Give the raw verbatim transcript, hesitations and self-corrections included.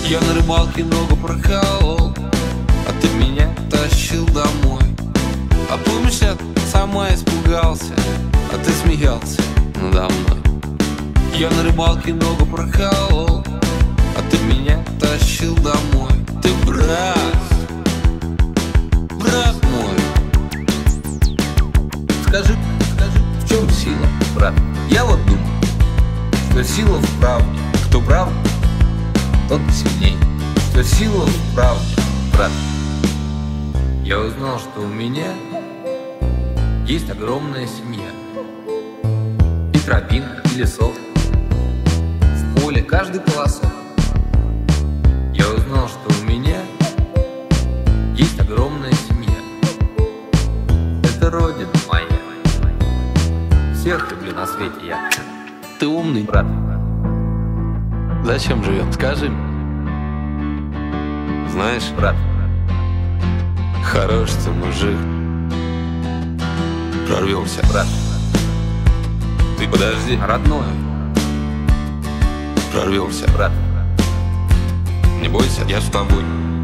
Я на рыбалке ногу проколол, а ты меня тащил домой. А помнишь, я сама испугался, а ты смеялся надо мной. Я на рыбалке ногу проколол, а ты меня тащил домой. Ты брат, брат мой. Скажи, скажи, в чем сила, брат? Я вот думаю, что сила в правде. Кто прав, тот сильней. Что сила в правде, брат. Я узнал, что у меня есть огромная семья. И тропинка, и лесов, в поле каждый колосок. Я узнал, что у меня есть огромная семья. Это родина моя. Всех люблю на свете я. Ты умный, брат. Зачем живем? Скажи мне. Знаешь, брат, хорош ты мужик. Прорвемся, брат. Ты подожди, родной. Прорвемся, брат. Не бойся, я с тобой.